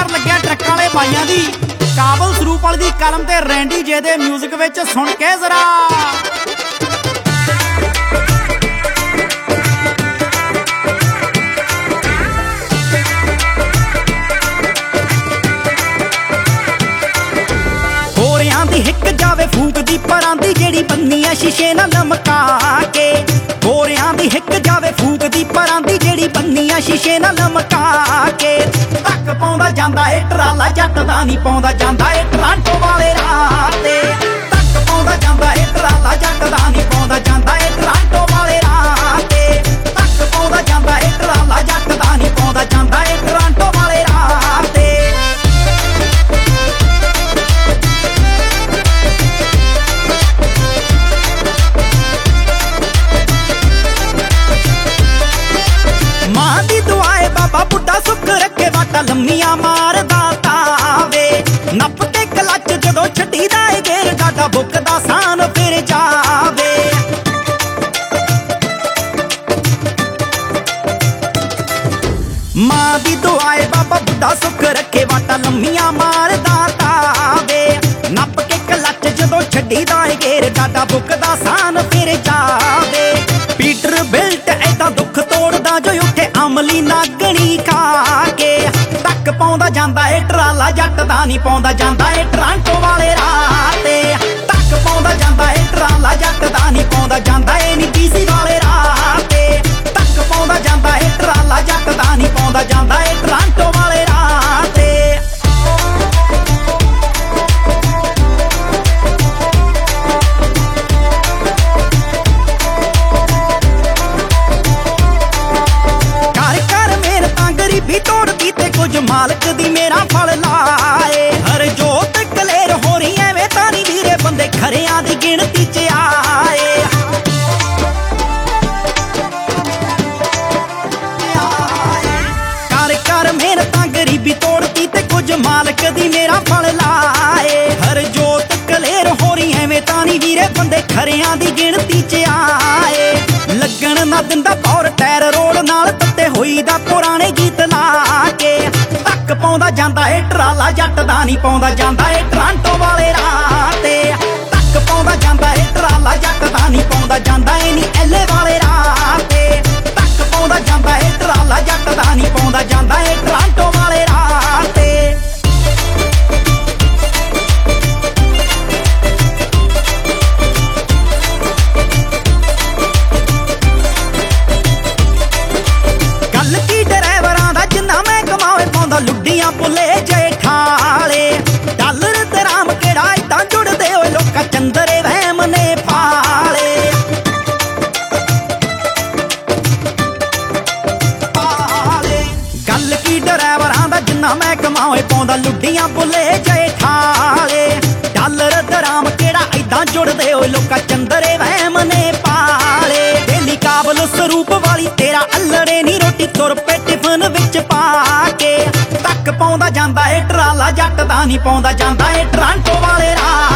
ਧਾਰ ਲੱਗਿਆ ਟਰੱਕਾਂ ਵਾਲੇ ਬਾਈਆਂ ਦੀ ਕਾਬਲ ਸਰੂਪ ਵਾਲੀ ਦੀ ਕਲਮ ਤੇ ਰੈਂਡੀ ਜੇ ਦੇ ਮਿਊਜ਼ਿਕ ਵਿੱਚ ਸੁਣ ਕੇ ਜ਼ਰਾ ਹੋਰਿਆਂ ਦੀ ਹਿੱਕ ਜਾਵੇ ਫੂਕਦੀ ਪਰਾਂ ਦੀ ਜਿਹੜੀ ਬੰਨੀ ਆ ਸ਼ੀਸ਼ੇ ਨਾਲ ਲਮਕਾ ਕੇ ਹੋਰਿਆਂ ਦੀ ਹਿੱਕ ਜਾਵੇ ਫੂਕਦੀ ਪਰਾਂ ਦੀ ਜਿਹੜੀ ਬੰਨੀ ਆ ਸ਼ੀਸ਼ੇ ਨਾਲ ਲਮਕਾ ਕੇ ਧੱਕ ਪਾਉਂਦਾ ਜਾਂਦਾ ਏ ਟਰਾਲਾ ਜੱਟ ਦਾ ਨਹੀਂ ਪਾਉਂਦਾ ਜਾਂਦਾ ਏ ਟਰਾਂਟੋ ਵਾਲੇ ਰਾਹ ਤੇ ਧੱਕ ਪਾਉਂਦਾ ਜਾਂਦਾ ਏ ਟਰਾਲਾ ਜੱਟ ਦਾ ਨਹੀਂ ਪਾਉਂਦਾ ਜਾਂਦਾ ਏ ਟਰਾਂਟੋ ਵਾਲੇ ਰਾਹ ਤੇ ਧੱਕ ਪਾਉਂਦਾ ਜਾਂਦਾ ਏ ਟਰਾਲਾ ਜੱਟ ਦਾ ਨਹੀਂ ਪਾਉਂਦਾ ਜਾਂਦਾ ਏ ਟਰਾਂਟੋ ਵਾਲੇ ਰਾਹ ਤੇ ਮਾਂ ਦੀ ਦੁਆਏ ਬਾਬਾ ਬੁੱਢਾ ਸੁੱਖ ਰੱਖੇ ਵਾਟਾ ਲੰਮੀਆਂ ਮਾਰਦਾ ਤਾਵੇ ਨੱਪ ਕੇ ਕਲੱਚ ਜਦੋਂ ਛੱਡੀਦਾ ਏ ਗੇਰ ਗਾਡਾ ਬੁੱਕਦਾ ਸਾਨ ਫਿਰ ਜਾਵੇ ਮਾਂ ਦੀ ਦੁਆਏ ਬਾਬਾ ਬੁੱਢਾ ਸੁੱਖ ਰੱਖੇ ਵਾਟਾ ਲੰਮੀਆਂ ਮਾਰਦਾ ਤਾਵੇ ਨੱਪ ਕੇ ਕਲੱਚ ਜਦੋਂ ਛੱਡੀਦਾ ਏ ਗੇਰ ਗਾਡਾ ਬੁੱਕਦਾ ਸਾਨ ਫਿਰ ਜਾਵੇ ਪੀਟਰ ਬਿਲਟ ਏਦਾਂ ਦੁੱਖ ਤੋੜਦਾ ਜੋ ਉੱਠੇ ਅਮਲੀ ਨਾਗਣੀ ਖਾ ਕੇ ਧੱਕ ਪਾਉਂਦਾ ਜਾਂਦਾ ਏ ਟਰਾਲਾ ਜੱਟ ਦਾ ਨਹੀਂ ਪਾਉਂਦਾ ਜਾਂਦਾ ਏ ਟਰਾਂਟੋ ਵਾਲੇ ਰਾਹ ਤੇ ਧੱਕ ਪਾਉਂਦਾ ਜਾਂਦਾ ਏ ਟਰਾਲਾ ਜੱਟ ਦਾ ਨਹੀਂ ਪਾਉਂਦਾ ਜਾਂਦਾ ਏ ਨੀ BC ਵਾਲੇ ਰਾਹ ਤੇ ਧੱਕ ਪਾਉਂਦਾ ਜਾਂਦਾ ਏ ਟਰਾਲਾ ਜੱਟ ਦਾ ਨਹੀਂ ਪਾਉਂਦਾ ਜਾਂਦਾ ਏ ਟਰਾਂਟੋ ਵਾਲੇ ਰਾਹ ਤੇ ਗਰੀਬੀ ਤੋੜਦੀ ਤੇ ਕੁਝ ਮਾਲਕ ਦੀ ਮੇਰਾ ਫਲ ਲਾਏ ਹਰ ਜੋਤ ਕਲੇਰ ਹੋ ਰਹੀ ਐਵੇਂ ਤਾਂ ਨੀ ਵੀਰੇ ਬੰਦੇ ਖਰਿਆਂ ਦੀ ਗਿਣਤੀ ਚ ਆਏ ਕਰ ਕਰ ਮਿਹਨਤਾਂ ਗਰੀਬੀ ਤੋੜਦੀ ਤੇ ਕੁਝ ਮਾਲਕ ਦੀ ਮੇਰਾ ਫਲ ਲਾਏ ਹਰ ਜੋਤ ਕਲੇਰ ਹੋ ਰਹੀ ਐਵੇਂ ਤਾਂ ਨੀ ਵੀਰੇ ਬੰਦੇ ਖਰਿਆਂ ਦੀ ਗਿਣਤੀ ਚ ਆਏ ਲੱਗਣ ਨਾ ਦਿੰਦਾ ਪੌਰ ਟਾਇਰ ਰੋਡ ਨਾਲ ਤੱਤੇ ਹੋਈ ਦਾ ਪੁਰਾਣੇ ਗੀਤ ਲਾ ਕੇ ਧੱਕ ਪਾਉਂਦਾ ਜਾਂਦਾ ਏ ਟਰਾਲਾ ਜੱਟ ਦਾ ਨਹੀਂ ਪਾਉਂਦਾ ਜਾਂਦਾ ਏ ਟਰਾਂਟੋ ਵਾਲੇ ਰਾਹ ਤੇ ਧੱਕ ਪਾਉਂਦਾ ਜਾਂਦਾ ਏ ਟਰਾਲਾ ਜੱਟ ਦਾ ਨਹੀਂ ਪਾਉਂਦਾ ਜਾਂਦਾ ਏ ਨੀ LA ਵਾਲੇ ਰਾਹ ਤੇ ਧੱਕ ਪਾਉਂਦਾ ਜਾਂਦਾ ਏ ਟਰਾਲਾ ਜੱਟ ਦਾ ਨਹੀਂ ਪਾਉਂਦਾ ਜਾਂਦਾ ਏ ਟਰਾਂਟੋ ਵਾਲੇ ਰਾਹ ਤੇ ਲੁੱਡੀਆਂ ਪੁੱਲੇ ਜੇਠਾਲੇ ਡਾਲਰ ਤੇ ਰਾਮ ਕਿਹੜਾ ਏਦਾਂ ਜੁੜਦੇ ਓਏ ਲੋਕਾਂ ਚੰਦਰੇ ਵਹਿਮ ਨੇ ਪਾਲੇ ਗੱਲ ਕੀ ਡਰਾਈਵਰਾਂ ਦਾ ਜਿੰਨਾ ਮੈਂ ਕਮਾਵੇ ਪਾਉਂਦਾ ਲੁੱਡੀਆਂ ਪੁੱਲੇ ਜੇਠਾਲੇ ਡਾਲਰ ਤੇ ਰਾਮ ਕਿਹੜਾ ਏਦਾਂ ਜੁੜਦੇ ਓਏ ਲੋਕਾਂ ਚੰਦਰੇ ਵਹਿਮ ਨੇ ਪਾਲੇ ਬੇਲੀ ਕਾਬਲ ਸਰੂਪ ਵਾਲੀ ਤੇਰਾ ਅਲੜੇ ਨੀ ਰੋਟੀ ਤੁਰ ਪੇ ਟਿਫਨ ਵਿੱਚ ਪਾ ਕੇ ਧੱਕ ਪਾਉਂਦਾ ਜਾਂਦਾ ਏ ਟਰਾਲਾ ਜੱਟ ਦਾ ਨਹੀਂ ਪਾਉਂਦਾ ਜਾਂਦਾ ਏ ਟਰਾਂਟੋ ਵਾਲੇ ਰਾਹ